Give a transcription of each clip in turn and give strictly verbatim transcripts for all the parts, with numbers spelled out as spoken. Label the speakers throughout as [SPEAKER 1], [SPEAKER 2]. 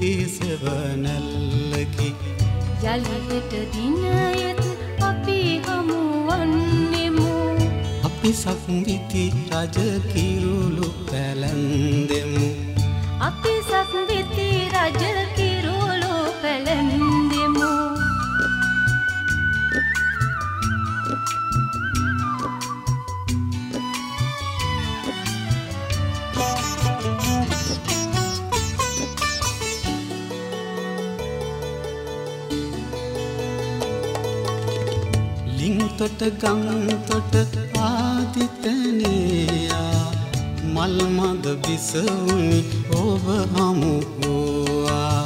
[SPEAKER 1] සෙවනැල්ලකි
[SPEAKER 2] යලිහෙට දිනයත් අපි හමුවන්නෙමු
[SPEAKER 1] අපි සක්විති රජ කිරුළු පැලැන්දෙමු
[SPEAKER 2] අපි සක්විති රජ කිරුළු පැලැන්දෙමු
[SPEAKER 1] ලිං තොට ගම් තොට ආදිතනයා මල් මද බිසවුනි ඔබ හමු වූවා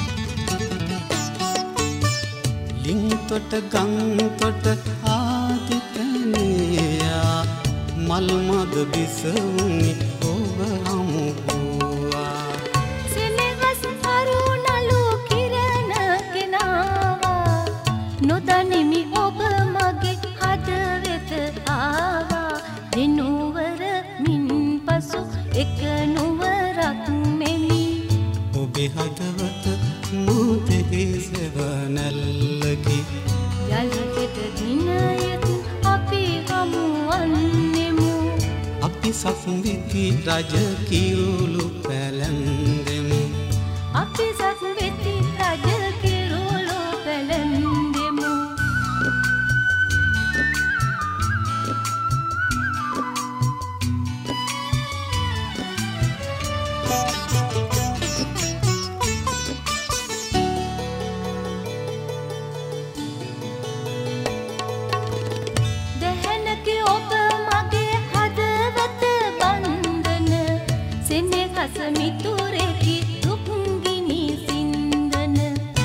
[SPEAKER 1] ලිං තොට ගම් තොට ආදිතනයා මල් මද බිසවුනි ඔබ හමු වූවා
[SPEAKER 2] සෙනෙහස් අරුණලු කිරණ ගෙනාවා නොදනිමි ඔබ මගේ හදවෙත ආවා දෙනුවර මින් පසු එක නුවරක් මෙනි
[SPEAKER 1] ඔබේ හදවත මුදෙහි සෙවනැල්ලකි
[SPEAKER 2] යලිහෙට දිනයත් අපි හමුවන්නෙමු
[SPEAKER 1] අපි සක්විති රජ කිරුළු පැලැන්දෙමු
[SPEAKER 2] අපි සක්විති රජ කිරුළු පැලැන්දෙමු දැහැනක ඔබ මගේ හදවත බන්ධන සෙනෙහස මිතුරෙකි දුක්ගිනි සින්දන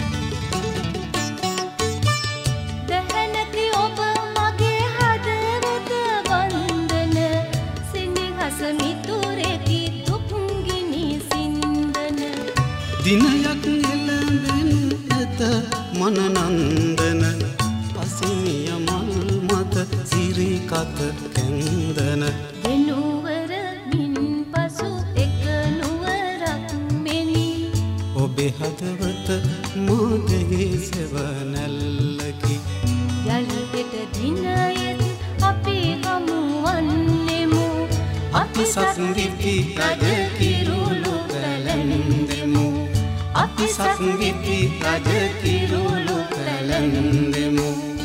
[SPEAKER 2] දැහැනක ඔබ මගේ හදවත බන්ධන සෙනෙහස මිතුරෙකි දුක්ගිනි සින්දන
[SPEAKER 1] දිනයක් එළඹෙනු ඇත මනනන්දන පසිනිය මල් මත සිරිකත කැන්දන
[SPEAKER 2] දෙනුවර මින් පසු එක නුවරක් මෙනි
[SPEAKER 1] ඔබේ හදවත මුදෙහි සෙවනැල්ලකි
[SPEAKER 2] යලිහෙට දිනයත් අපි හමුවන්නෙමු
[SPEAKER 1] අපි සක්විති රජ කිරුළු පැලැන්දෙමු අපි සක්විති රජ කිරුළු පැලැන්දෙමු